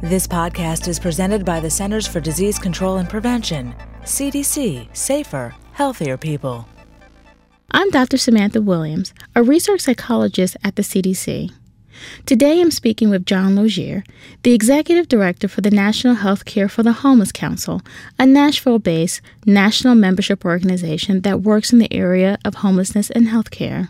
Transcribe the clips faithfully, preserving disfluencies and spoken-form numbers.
This podcast is presented by the Centers for Disease Control and Prevention, C D C, safer, healthier people. I'm Doctor Samantha Williams, a research psychologist at the C D C. Today I'm speaking with John Logier, the Executive Director for the National Healthcare for the Homeless Council, a Nashville-based national membership organization that works in the area of homelessness and healthcare.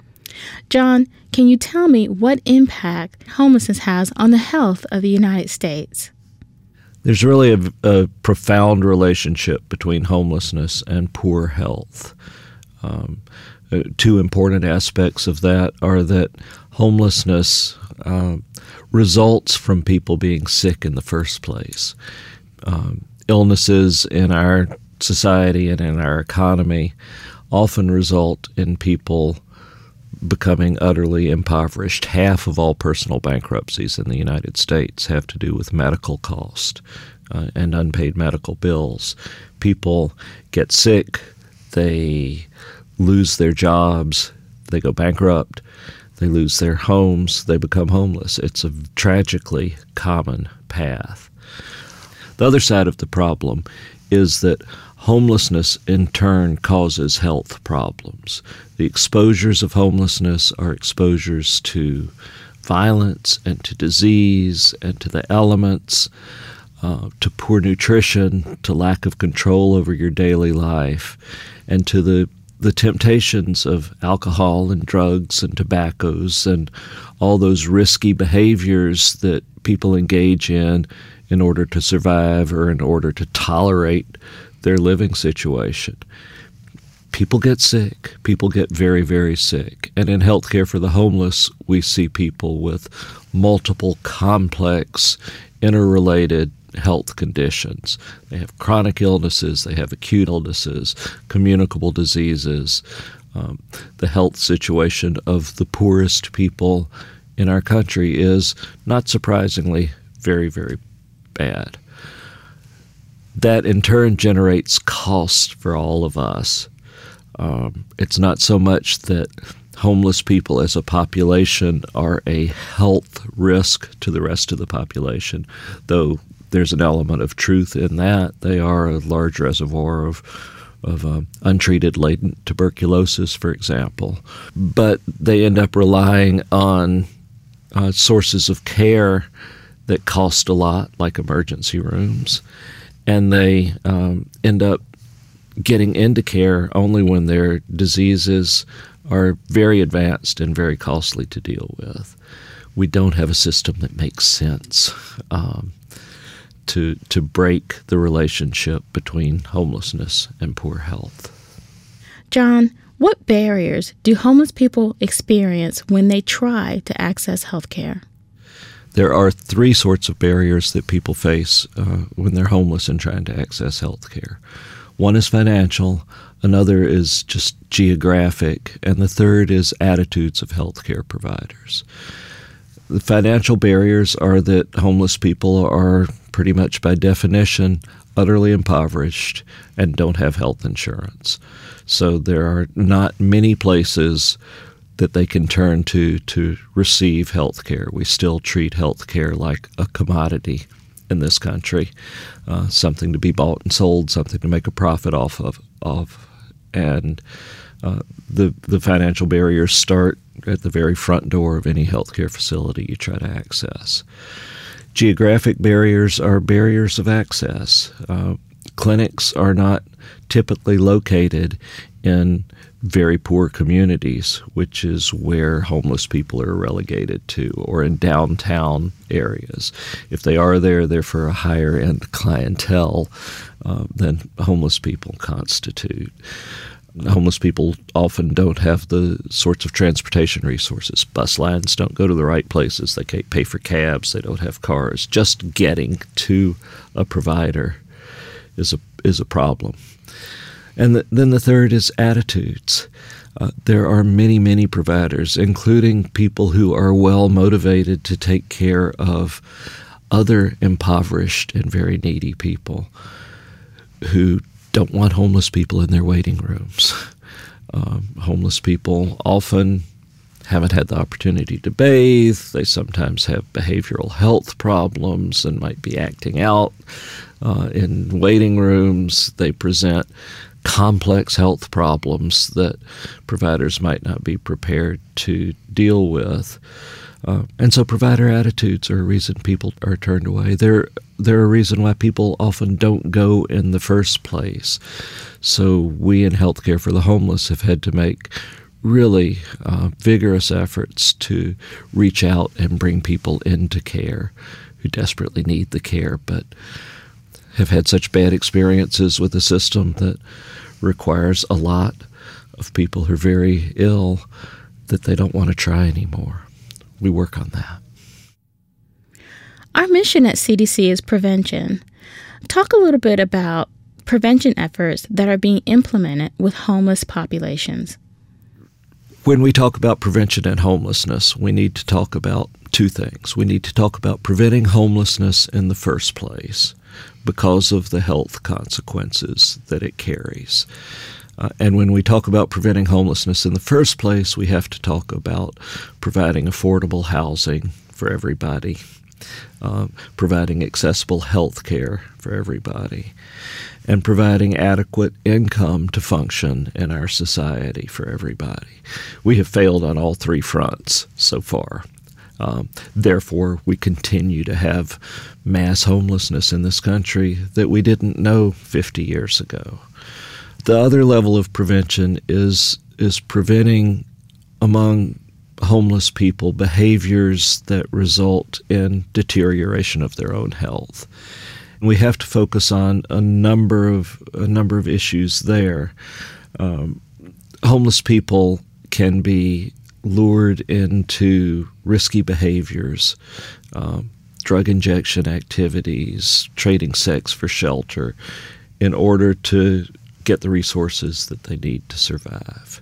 John, can you tell me what impact homelessness has on the health of the United States? There's really a, a profound relationship between homelessness and poor health. Um, uh, two important aspects of that are that homelessness uh, results from people being sick in the first place. Um, illnesses in our society and in our economy often result in people becoming utterly impoverished. Half of all personal bankruptcies in the United States have to do with medical cost uh, and unpaid medical bills. People get sick, they lose their jobs, they go bankrupt, they lose their homes, they become homeless. It's a tragically common path. The other side of the problem is that homelessness in turn causes health problems. The exposures of homelessness are exposures to violence and to disease and to the elements, uh, to poor nutrition, to lack of control over your daily life, and to the the temptations of alcohol and drugs and tobaccos and all those risky behaviors that people engage in in order to survive or in order to tolerate their living situation. People get sick. People get very, very sick. And in healthcare for the homeless, we see people with multiple complex, interrelated health conditions. They have chronic illnesses, they have acute illnesses, communicable diseases. Um, the health situation of the poorest people in our country is, not surprisingly, very, very bad. That in turn generates cost for all of us. Um, it's not so much that homeless people as a population are a health risk to the rest of the population, though there's an element of truth in that. They are a large reservoir of of um, untreated latent tuberculosis, for example. But they end up relying on uh, sources of care that cost a lot, like emergency rooms, and they um, end up getting into care only when their diseases are very advanced and very costly to deal with. We don't have a system that makes sense um, to to break the relationship between homelessness and poor health. John, what barriers do homeless people experience when they try to access health care? There are three sorts of barriers that people face uh, when they're homeless and trying to access health care. One is financial, another is just geographic, and the third is attitudes of healthcare providers. The financial barriers are that homeless people are pretty much by definition utterly impoverished and don't have health insurance. So there are not many places that they can turn to to receive health care. We still treat health care like a commodity in this country, uh, something to be bought and sold, something to make a profit off of. of. And uh, the the financial barriers start at the very front door of any healthcare facility you try to access. Geographic barriers are barriers of access. Uh, clinics are not typically located in very poor communities, which is where homeless people are relegated to, or in downtown areas. If they are there, they're for a higher-end clientele uh, than homeless people constitute. Homeless people often don't have the sorts of transportation resources. Bus lines don't go to the right places. They can't pay for cabs. They don't have cars. Just getting to a provider is a is a problem. And the, then the third is attitudes. Uh, there are many, many providers, including people who are well motivated to take care of other impoverished and very needy people, who don't want homeless people in their waiting rooms. Um, homeless people often haven't had the opportunity to bathe. They sometimes have behavioral health problems and might be acting out uh, in waiting rooms. They present complex health problems that providers might not be prepared to deal with. Uh, and so provider attitudes are a reason people are turned away. They're, they're a reason why people often don't go in the first place. So we in Healthcare for the Homeless have had to make really uh, vigorous efforts to reach out and bring people into care who desperately need the care but have had such bad experiences with the system that requires a lot of people who are very ill that they don't want to try anymore. We work on that. Our mission at C D C is prevention. Talk a little bit about prevention efforts that are being implemented with homeless populations. When we talk about prevention and homelessness, we need to talk about two things. We need to talk about preventing homelessness in the first place because of the health consequences that it carries. Uh, and when we talk about preventing homelessness in the first place, we have to talk about providing affordable housing for everybody, uh, providing accessible health care for everybody, and providing adequate income to function in our society for everybody. We have failed on all three fronts so far. Um, therefore, we continue to have mass homelessness in this country that we didn't know fifty years ago. The other level of prevention is is preventing among homeless people behaviors that result in deterioration of their own health. We have to focus on a number of a number of issues there. Um, homeless people can be lured into risky behaviors, um, drug injection activities, trading sex for shelter, in order to get the resources that they need to survive.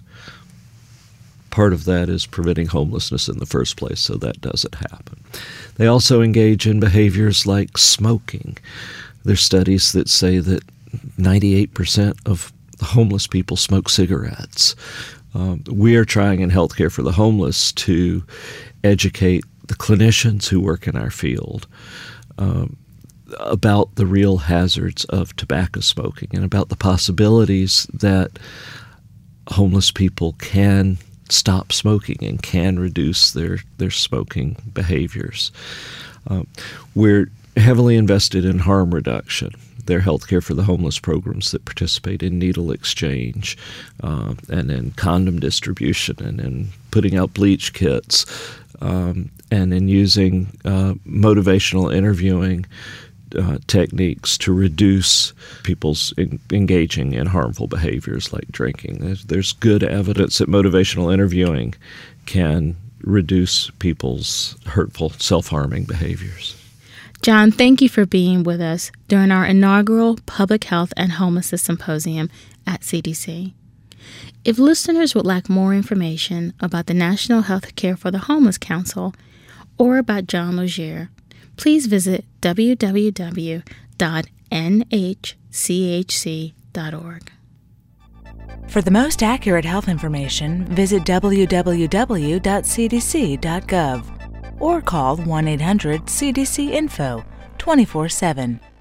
Part of that is preventing homelessness in the first place, so that doesn't happen. They also engage in behaviors like smoking. There's studies that say that ninety-eight percent of homeless people smoke cigarettes. Um, we are trying in Healthcare for the Homeless to educate the clinicians who work in our field um, about the real hazards of tobacco smoking and about the possibilities that homeless people can stop smoking and can reduce their, their smoking behaviors. Um, we're heavily invested in harm reduction. There are Healthcare for the Homeless programs that participate in needle exchange uh, and in condom distribution and in putting out bleach kits um, and in using uh, motivational interviewing uh, techniques to reduce people's in, engaging in harmful behaviors like drinking. There's, there's good evidence that motivational interviewing can reduce people's hurtful, self-harming behaviors. John, thank you for being with us during our inaugural Public Health and Homelessness Symposium at C D C. If listeners would like more information about the National Healthcare for the Homeless Council or about John Logier, please visit w w w dot n h c h c dot org. For the most accurate health information, visit w w w dot c d c dot gov or call one eight hundred C D C info twenty-four seven.